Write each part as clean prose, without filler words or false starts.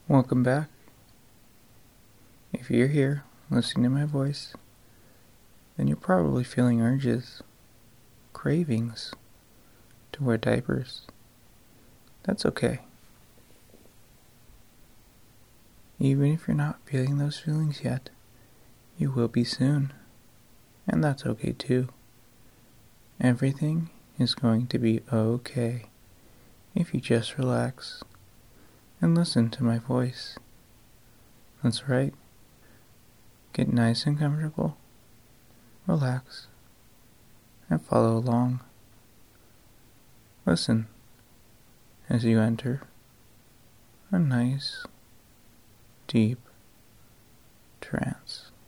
Welcome back. If you're here listening to my voice, then you're probably feeling urges, cravings to wear diapers. That's okay. Even if you're not feeling those feelings yet, you will be soon. And that's okay too. Everything is going to be okay if you just relax and listen to my voice. That's right. Get nice and comfortable, relax, and follow along. Listen as you enter a nice, deep trance.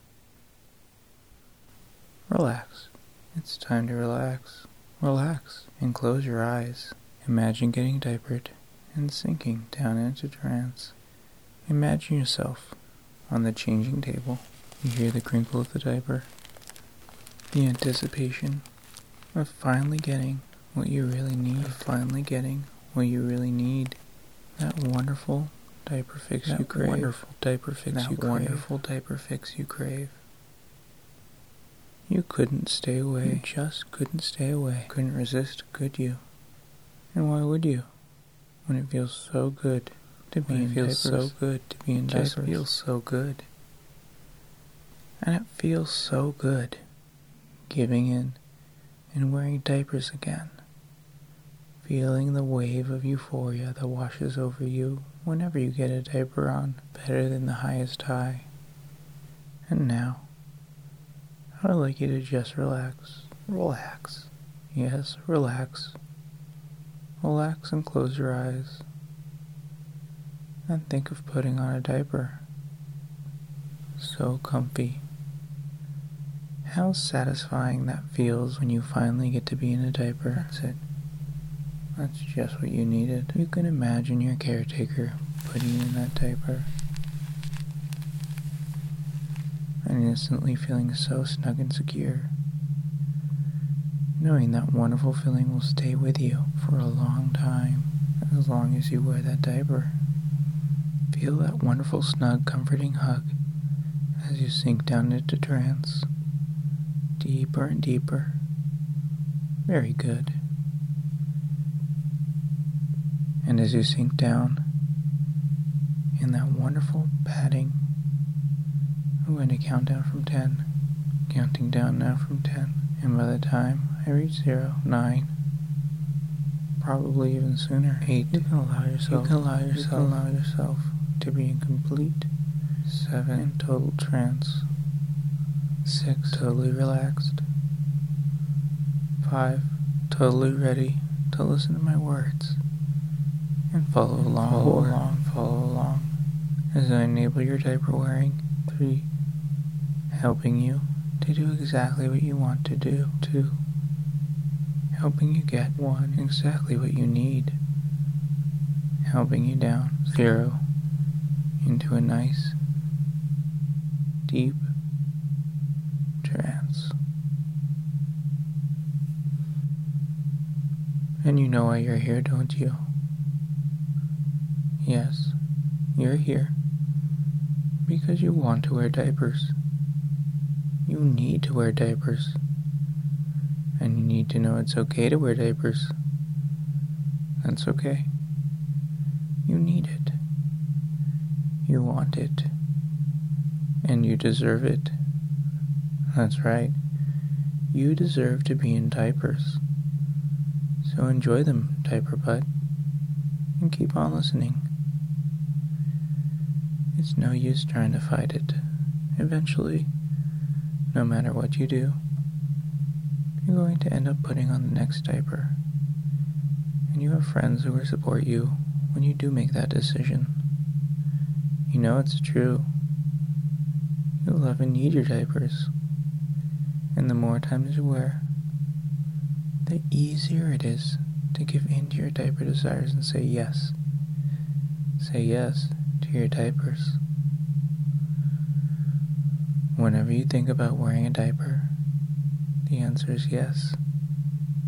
Relax. It's time to relax. Relax and close your eyes. Imagine getting diapered and sinking down into trance. Imagine yourself on the changing table. You hear the crinkle of the diaper. The anticipation of finally getting what you really need. That wonderful diaper fix you crave. Wonderful diaper fix you crave. You couldn't stay away. You just couldn't stay away. Couldn't resist, could you? And why would you? When it feels so good to be in diapers. It just feels so good. And it feels so good giving in and wearing diapers again. Feeling the wave of euphoria that washes over you whenever you get a diaper on, better than the highest high. And now, I would like you to just relax. Relax. Yes, relax. Relax and close your eyes. And think of putting on a diaper. So comfy. How satisfying that feels when you finally get to be in a diaper. That's it. That's just what you needed. You can imagine your caretaker putting you in that diaper and instantly feeling so snug and secure, knowing that wonderful feeling will stay with you for a long time, as long as you wear that diaper. Feel that wonderful, snug, comforting hug as you sink down into trance, deeper and deeper. Very good. And as you sink down in that wonderful padding, I'm going to count down from 10. Counting down now from 10. And by the time I reach 0, 9, probably even sooner, 8, you can allow yourself to be in complete 7 in total trance. 6, totally relaxed. 5, totally ready to listen to my words and follow along as I enable your diaper wearing. 3, helping you to do exactly what you want to do. 2, helping you get 1, exactly what you need. Helping you down 0 into a nice, deep trance. And you know why you're here, don't you? Yes, you're here because you want to wear diapers. You need to wear diapers. And you need to know it's okay to wear diapers. That's okay. You need it. You want it. And you deserve it. That's right. You deserve to be in diapers. So enjoy them, diaper butt. And keep on listening. It's no use trying to fight it. Eventually, no matter what you do, you're going to end up putting on the next diaper. And you have friends who will support you when you do make that decision. You know it's true. You love and need your diapers. And the more times you wear, the easier it is to give in to your diaper desires and say yes. Say yes to your diapers. Whenever you think about wearing a diaper, the answer is yes.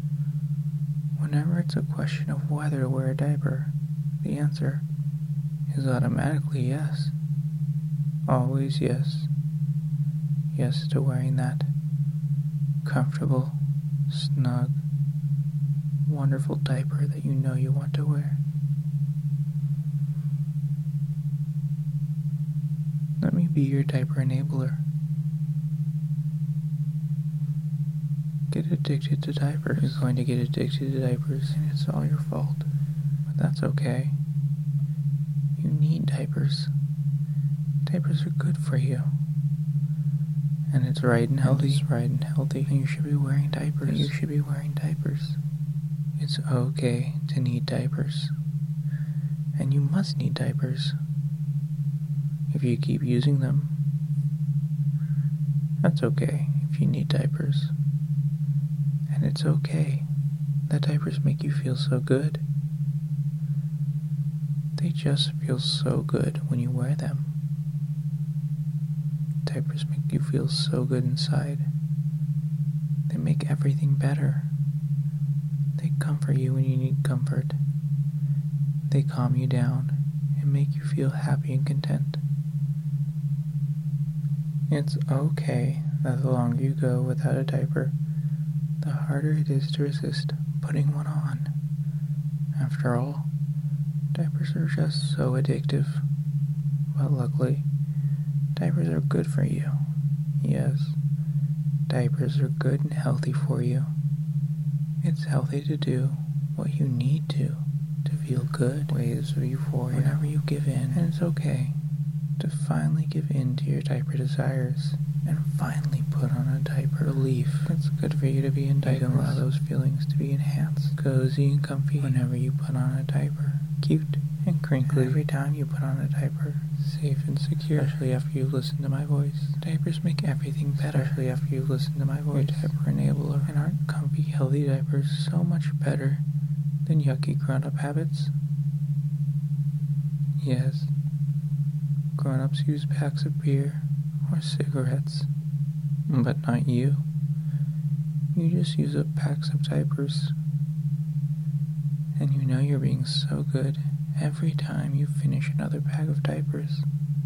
Whenever it's a question of whether to wear a diaper, the answer is automatically yes. Always yes. Yes to wearing that comfortable, snug, wonderful diaper that you know you want to wear. Let me be your diaper enabler. Get addicted to diapers. You're going to get addicted to diapers, and it's all your fault. But that's okay. You need diapers. Diapers are good for you. And it's right and healthy. It's right and healthy. And you should be wearing diapers. And you should be wearing diapers. It's okay to need diapers. And you must need diapers. If you keep using them, that's okay if you need diapers. And it's okay that diapers make you feel so good. They just feel so good when you wear them. Diapers make you feel so good inside. They make everything better. They comfort you when you need comfort. They calm you down and make you feel happy and content. It's okay that the longer you go without a diaper, the harder it is to resist putting one on. After all, diapers are just so addictive. But luckily, diapers are good for you. Yes, diapers are good and healthy for you. It's healthy to do what you need to feel good. Ways of euphoria whenever you give in. And it's okay to finally give in to your diaper desires and finally put on a diaper. Relief. It's good for you to be in diapers. You can allow those feelings to be enhanced, cozy and comfy whenever you put on a diaper. Cute and crinkly. And every time you put on a diaper, safe and secure. Especially after you listen to my voice. Diapers make everything better. Especially after you listen to my voice. Your diaper enabler. And aren't comfy, healthy diapers so much better than yucky grown-up habits? Yes. Grown-ups use packs of beer or cigarettes, but not you. You just use up packs of diapers, and you know you're being so good every time you finish another pack of diapers.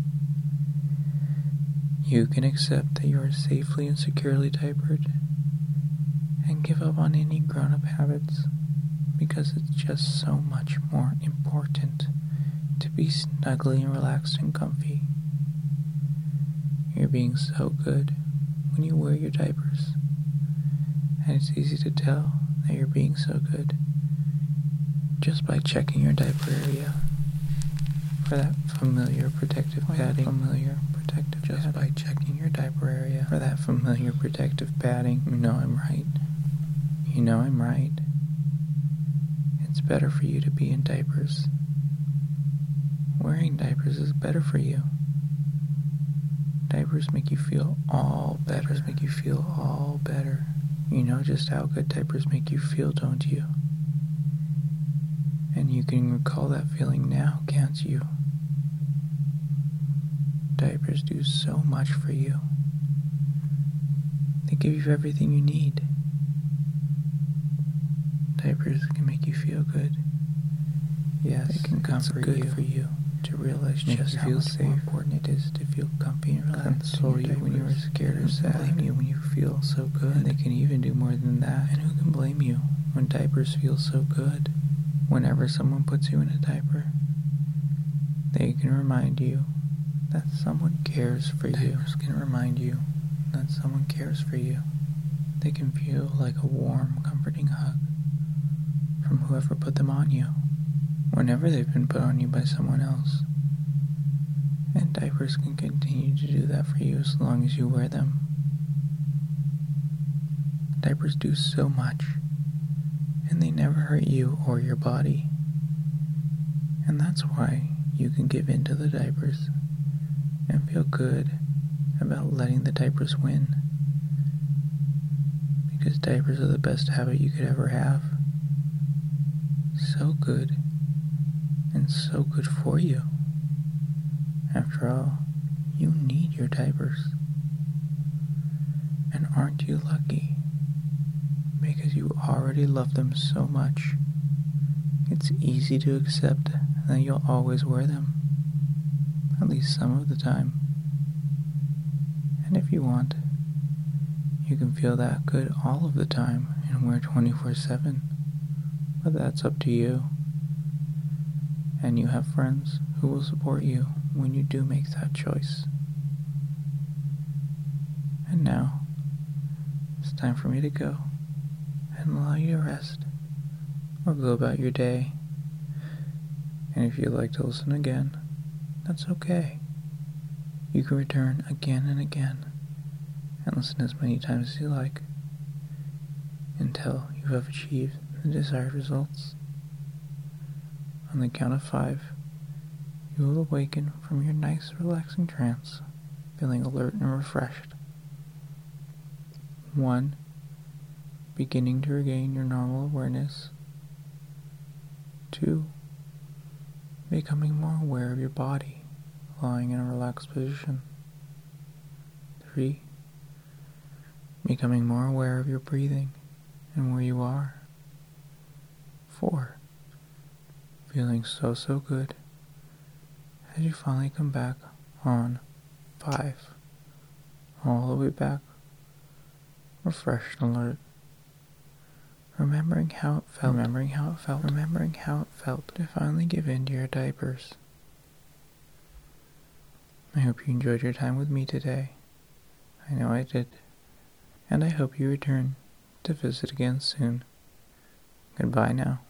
You can accept that you are safely and securely diapered and give up on any grown-up habits because it's just so much more important to be snugly and relaxed and comfy. You're being so good when you wear your diapers, and it's easy to tell that you're being so good just by checking your diaper area for that familiar protective padding. Just by checking your diaper area for that familiar protective padding. You know I'm right. You know I'm right. It's better for you to be in diapers. Wearing diapers is better for you. Diapers make you feel all better. Diapers make you feel all better. You know just how good diapers make you feel, don't you? And you can recall that feeling now, can't you? Diapers do so much for you. They give you everything you need. Diapers can make you feel good. Yes, they can comfort you. For you to realize just how much more important it is to feel comfy and relaxed. Console you when you are scared or sad. Blame you when you feel so good. And they can even do more than that. And who can blame you when diapers feel so good? Whenever someone puts you in a diaper, they can remind you that someone cares for you. Diapers can remind you that someone cares for you. They can feel like a warm, comforting hug from whoever put them on you, whenever they've been put on you by someone else. And diapers can continue to do that for you as long as you wear them. Diapers do so much, and they never hurt you or your body. And that's why you can give in to the diapers and feel good about letting the diapers win. Because diapers are the best habit you could ever have. So good, and so good for you. After all, you need your diapers. And aren't you lucky? Because you already love them so much. It's easy to accept that you'll always wear them. at least some of the time. And if you want, you can feel that good all of the time and wear 24/7, but that's up to you. And you have friends who will support you when you do make that choice. And now, it's time for me to go and allow you to rest or go about your day. And if you'd like to listen again, that's okay. You can return again and again and listen as many times as you like until you have achieved the desired results. On the count of 5, you will awaken from your nice, relaxing trance, feeling alert and refreshed. 1, beginning to regain your normal awareness. 2, becoming more aware of your body, lying in a relaxed position. 3, becoming more aware of your breathing and where you are. 4, feeling so good as you finally come back on. 5, all the way back, refreshed and alert, remembering how it felt to finally give in to your diapers. I hope you enjoyed your time with me today. I know I did. And I hope you return to visit again soon. Goodbye now.